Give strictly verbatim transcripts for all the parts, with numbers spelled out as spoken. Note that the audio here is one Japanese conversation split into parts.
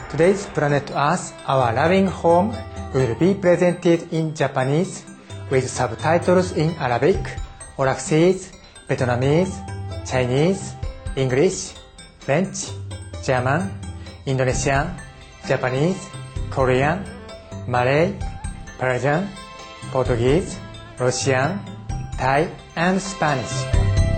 Today's Planet Earth, our loving home, will be presented in Japanese with subtitles in Arabic, Aulacese, Vietnamese, Chinese, English, French, German, Indonesian, Japanese, Korean, Malay, Persian, Portuguese, Russian, Thai, and Spanish.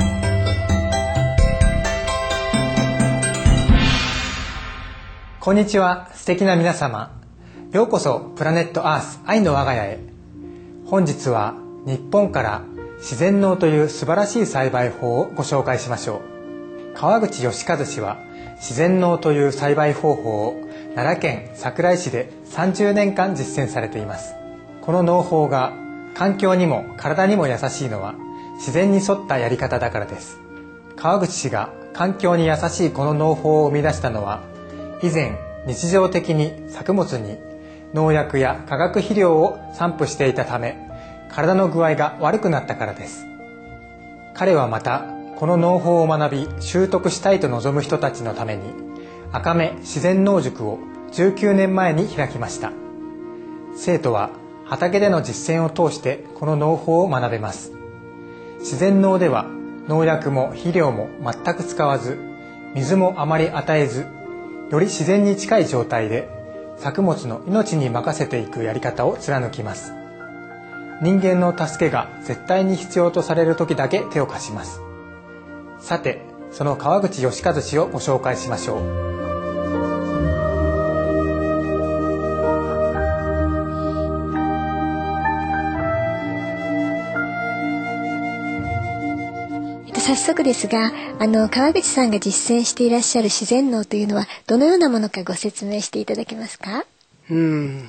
こんにちは、素敵な皆様。ようこそプラネットアース愛の我が家へ。本日は日本から自然農という素晴らしい栽培法をご紹介しましょう。川口義和氏は自然農という栽培方法を奈良県桜井市でさんじゅうねんかん実践されています。この農法が環境にも体にも優しいのは自然に沿ったやり方だからです。川口氏が環境に優しいこの農法を生み出したのは、以前日常的に作物に農薬や化学肥料を散布していたため、体の具合が悪くなったからです。彼はまたこの農法を学び習得したいと望む人たちのために赤目自然農塾をじゅうきゅうねんまえに開きました。生徒は畑での実践を通してこの農法を学べます。自然農では農薬も肥料も全く使わず、水もあまり与えず、より自然に近い状態で作物の命に任せていくやり方を貫きます。人間の助けが絶対に必要とされる時だけ手を貸します。さて、その川口義和氏をご紹介しましょう。 早速ですが、あの川口さんが実践していらっしゃる自然農というのはどのようなものかご説明していただけますか？ うん、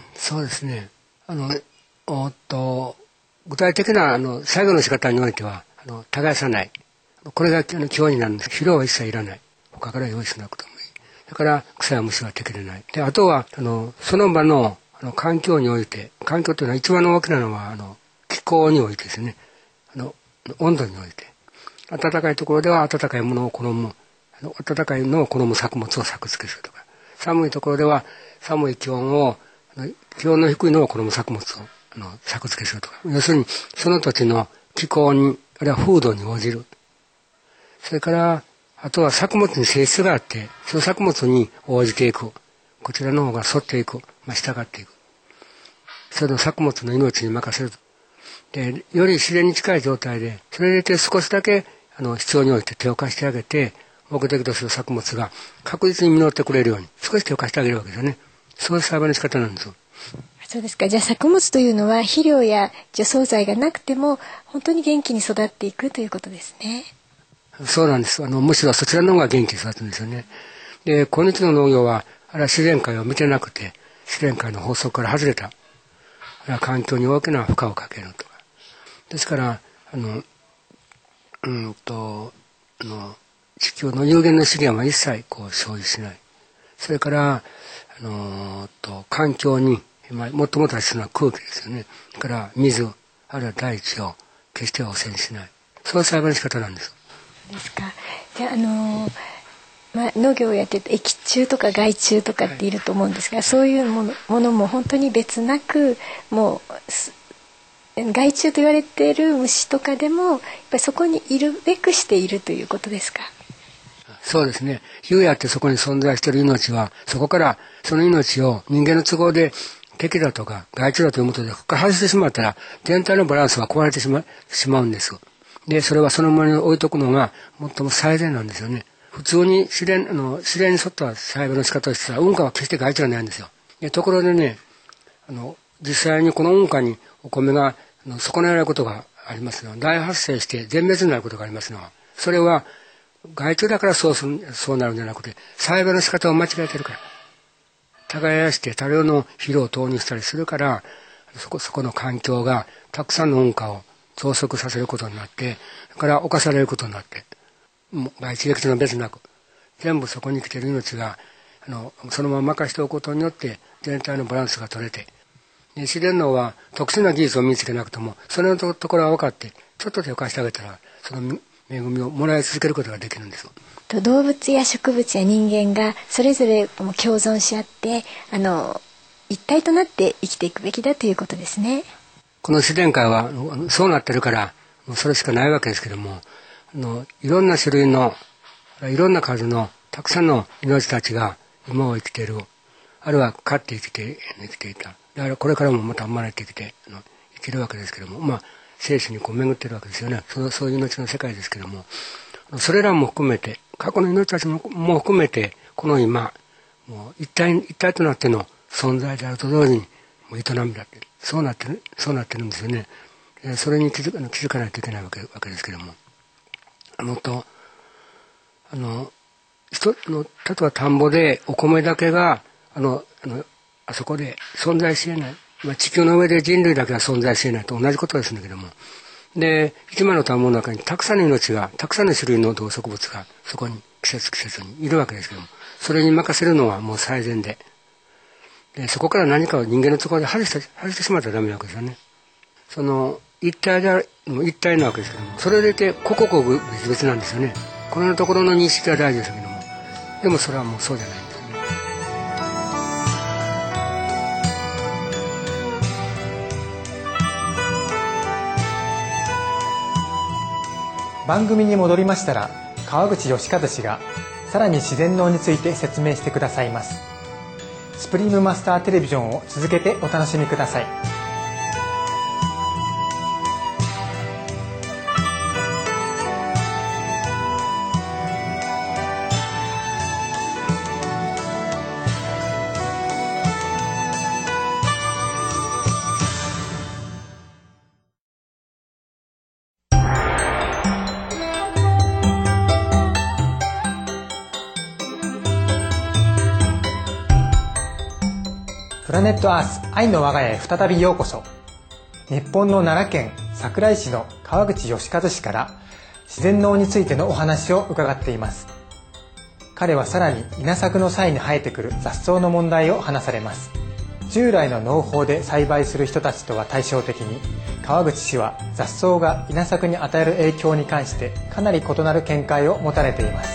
そうですね。あの、おっと具体的なあの作業の仕方においては、あの耕さない。これがあの基本になるんです。肥料は一切いらない。他から用意しなくてもいい。だから草や虫は適れない。で、あとはあのその場のあの環境において、環境というのは一番大きなのはあの気候においてですね。あの温度において。暖かいところでは暖かいものを好む、暖かいのを好む作物を作付けするとか、寒いところでは寒い気温を、気温の低いのを好む作物をあの作付けするとか、要するにその土地の気候に、あるいは風土に応じる。それから、あとは作物に性質があって、その作物に応じていく。こちらの方が沿っていく。まあ、従っていく。それの作物の命に任せる。で、より自然に近い状態で、それで少しだけあの必要に応じて手を貸してあげて、目的とする作物が確実に実ってくれるように少し手を貸してあげるわけですよね。そういう栽培の仕方なんです。 そうですか。じゃあ作物というのは肥料や除草剤がなくても本当に元気に育っていくということですね。 そうなんです。あのむしろそちらの方が元気に育つんですよね。で、今日の農業はあれは自然界を見てなくて、自然界の法則から外れた、あれは環境に大きな負荷をかけるとか。ですからあのうんとあの地球の有限の資源は一切こう消費しない。それからあのと環境にもっともっと大切な空気ですよね。それから水あるいは大地を決して汚染しない。そういう栽培の仕方なんです。 ですか。じゃあ、あのまあ、農業をやってると益虫とか害虫とかっていると思うんですが、はい、そういうもの、ものも本当に別なく、もう害虫と言われている虫とかでもやっぱりそこにいるべくしているということですか？ そうですね。有やってそこに存在している命は、そこからその命を人間の都合で敵だとか害虫だということでここから外してしまったら全体のバランスが壊れてしま、しまうんです。で、それはそのままに置いとくのが最も最善なんですよね。普通に自然あの自然に沿った栽培の仕方をしたら運河は決して害虫がないんですよ。で、ところでね、あの実際にこの運河にお米が損ねられることがありますの。大発生して全滅になることがありますの。それは害虫だからそうする、そうなるんじゃなくて、栽培の仕方を間違えてるから。耕して多量の肥料を投入したりするから、そこそこの環境がたくさんの運河を増殖させることになって、だから侵されることになって、もう害虫撃退の別なく、全部そこに来ている命があのそのまま任しておくことによって全体のバランスが取れて、自然農は特殊な技術を身につけなくてもそれのところは分かってちょっと手を貸してあげたらその恵みをもらい続けることができるんです。 と動物や植物や人間がそれぞれも共存し合ってあの一体となって生きていくべきだということですね。 この自然界はそうなってるからそれしかないわけですけども、あのいろんな種類のいろんな数のたくさんの命たちが今を生きている、あるいは飼って生きて生きていた、だからこれからもまた生まれてきてあの生きるわけですけども、まあ生死にこう巡ってるわけですよね。そそういう命の世界ですけども、それらも含めて過去の命たちも含めてこの今もう一体一体となっての存在であると同時にもう営みだってそうなってるそうなってるんですよね。それに気づか気づかないといけないわけわけですけども、あのとあの人の例えば田んぼでお米だけがあのあのあそこで存在し得ない、まあ、地球の上で人類だけが存在し得ないと同じことですんだけども、で一枚の田んぼの中にたくさんの命がたくさんの種類の動植物がそこに季節季節にいるわけですけども、それに任せるのはもう最善で、でそこから何かを人間のところで外して外してしまったらダメなわけですよね。その一体である一体なわけですけども、それでいて個々々別々なんですよね。このところの認識は大事ですけども、でもそれはもうそうじゃないんですよね。 番組に戻りましたら、川口義和氏がさらに自然農について説明してくださいます。スプリームマスターテレビジョンを続けてお楽しみください。プラネットアース愛の我が家へ再びようこそ。日本の奈良県桜井市の川口義和氏から自然農についてのお話を伺っています。彼はさらに稲作の際に生えてくる雑草の問題を話されます。従来の農法で栽培する人たちとは対照的に、川口氏は雑草が稲作に与える影響に関してかなり異なる見解を持たれています。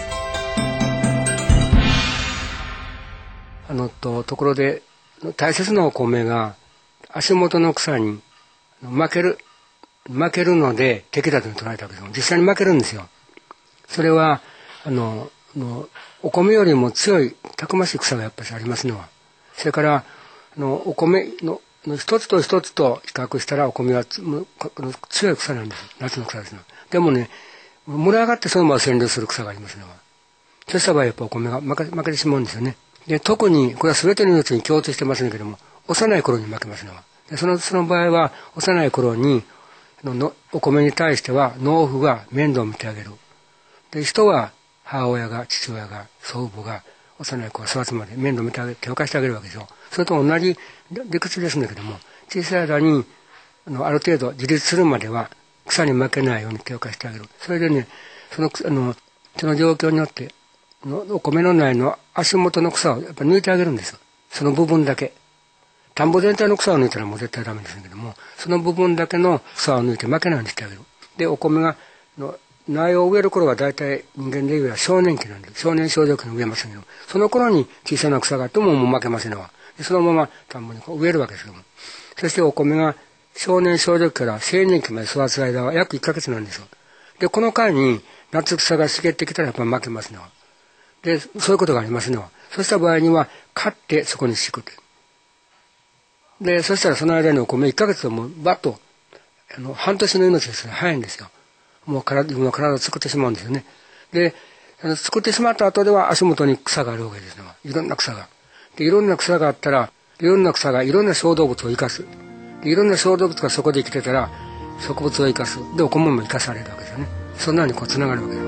あのとところで大切なお米が足元の草に負ける負けるので敵だと捉えたわけです。実際に負けるんですよ。それはあののお米よりも強いたくましい草がやっぱりありますのは、それからあのお米のの一つと一つと比較したらお米はつ強い草なんです。夏の草ですの。でもね、群がってそのまま占領する草がありますのは、そうした場合やっぱお米が負け、負けてしまうんですよね。で特にこれは全ての命に共通してますんだけども、幼い頃に負けますのは、でそのその場合は幼い頃にののお米に対しては農夫が面倒を見てあげる。で人は母親が父親が祖父母が幼い子が育つまで面倒を見てあげる、手を貸してあげるわけですよ。それと同じ理屈ですんだけども、小さい間にあのある程度自立するまでは草に負けないように手を貸してあげる。それでね、そのあのその状況によってのお米の苗の足元の草をやっぱり抜いてあげるんです。その部分だけ。田んぼ全体の草を抜いたらもう絶対ダメですけども、その部分だけの草を抜いて負けないようにしてあげる。でお米がの苗を植える頃は大体人間でいうは少年期なんで、少年少女期に植えますけど、その頃に小さな草があってももう負けませんわ。でそのまま田んぼにこう植えるわけですけども、そしてお米が少年少女期から青年期まで育つ間は約いっかげつなんですよ。でこの間に夏草が茂ってきたらやっぱり負けますね。でそういうことがありますのは、そうした場合には刈ってそこに敷く。でそしたらその間にお米いっかげつはもうバッとあの半年の命ですね、早いんですよ。もう体自分の体を作ってしまうんですよね。であの作ってしまった後では足元に草があるわけですね。いろんな草がでいろんな草があったら、いろんな草がいろんな小動物を生かす。でいろんな小動物がそこで生きてたら植物を生かす。でお米も生かされるわけですよね。そんなにこうつながるわけです。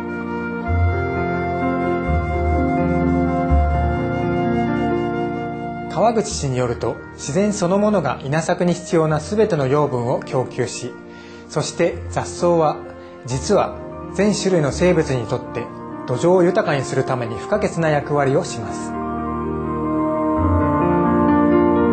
川口氏によると、自然そのものが稲作に必要なすべての養分を供給し、そして雑草は実は全種類の生物にとって土壌を豊かにするために不可欠な役割をします。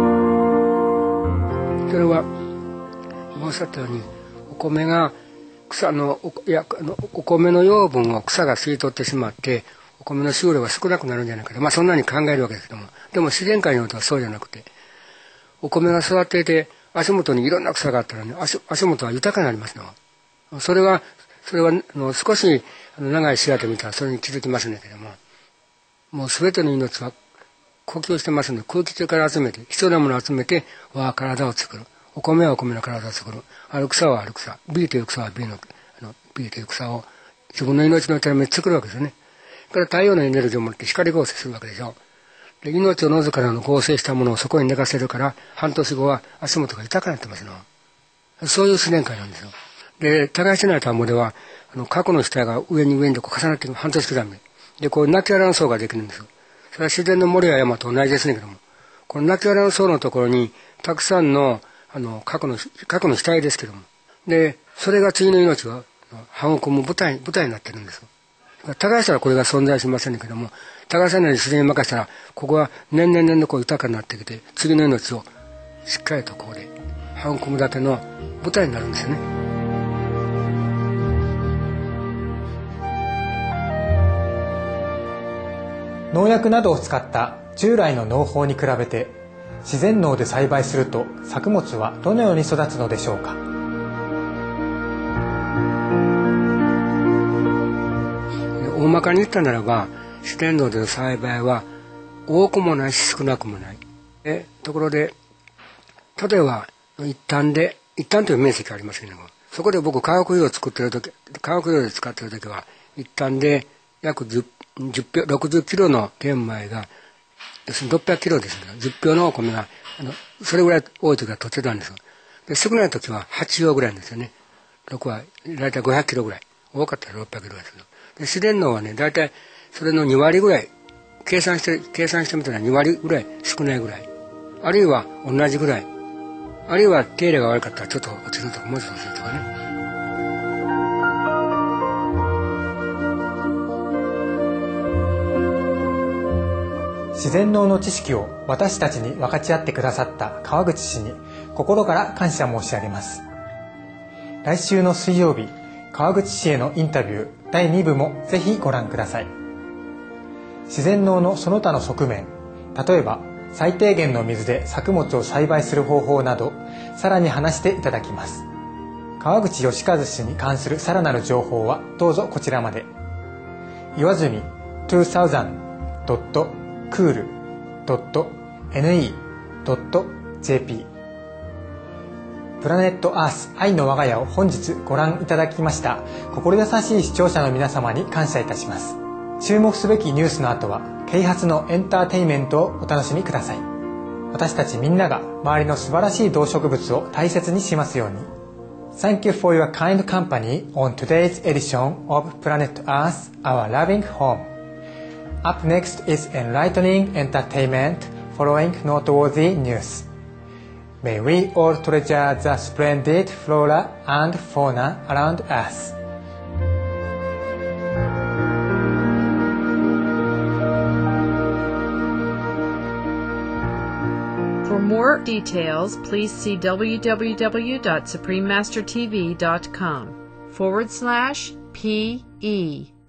それはおっしゃったように、お米が草のおいやあのお米の養分を草が吸い取ってしまってお米の収量が少なくなるんじゃないかと、まあ、そんなに考えるわけですけども、でも自然界においてはそうじゃなくて、お米が育っていて足元にいろんな草があったらね、 足, 足元は豊かになりますの。それはそれはあの少しあの長い視野で見たらそれに気づきますんだけども、もう全ての命は呼吸してますので、空気中から集めて必要なものを集めて我が体を作る。お米はお米の体を作る。ある草はある草、 B という草は B の, あの B という草を自分の命のために作るわけですよね。それから太陽のエネルギーを持って光合成するわけでしょ。で命を除からの合成したものをそこに寝かせるから、半年後は足元が豊かになってますの。そういう自然界なんですよ。で耕してない田んぼではあの過去の死体が上に上にと重なっていく、半年くらいででこうナチュラル層ができるんですよ。それは自然の森や山と同じですねけども、このナチュラル層のところにたくさんのあの過去の過去の死体ですけども、でそれが次の命を育む舞台舞台になってるんですよ。耕したらこれが存在しませんけども、耕さないで自然に任せたらここは年々年々こう豊かになってきて、次の命をしっかりとここで育むだけの舞台になるんですよね。 農薬などを使った従来の農法に比べて自然農で栽培すると作物はどのように育つのでしょうか。 大まかに言ったならば、自然農での栽培は多くもないし少なくもない。えところで例えば一旦で一旦という面積がありますけれども、そこで僕化学肥料を作っているとき、化学肥料で使っているときは一旦で約じゅう、ろくじゅっキロの玄米が要するにろっぴゃくキロですけど、じゅっぴょうのお米があのそれぐらい多いときは取ってたんですよ。で少ないときははちひょうぐらいですよね。ろくはだいたいごひゃくキロぐらい、多かったらろっぴゃくキロですけど、で自然農はねだいたいそれのにわりぐらい、計算して計算してみたらにわりぐらい少ないぐらい、あるいは同じぐらい、あるいは手入れが悪かったらちょっと落ちるとかもうちょっとするとかね。 自然農の知識を私たちに分かち合ってくださった川口氏に心から感謝申し上げます。来週の水曜日、川口氏へのインタビューだいにぶもぜひご覧ください。自然農のその他の側面、例えば最低限の水で作物を栽培する方法など、さらに話していただきます。川口義和氏に関するさらなる情報はどうぞこちらまで。岩住にせん ドットクール ドット ネット ドット ジェーピー プラネットアース愛の我が家を本日ご覧いただきました心優しい視聴者の皆様に感謝いたします。注目すべきニュースの後は啓発のエンターテインメントをお楽しみください。私たちみんなが周りの素晴らしい動植物を大切にしますように。 Thank you for your kind company on today's edition of Planet Earth, our loving home.Up next is enlightening entertainment following noteworthy news. May we all treasure the splendid flora and fauna around us. For more details, please see www.suprememastertv.com forward slash PE.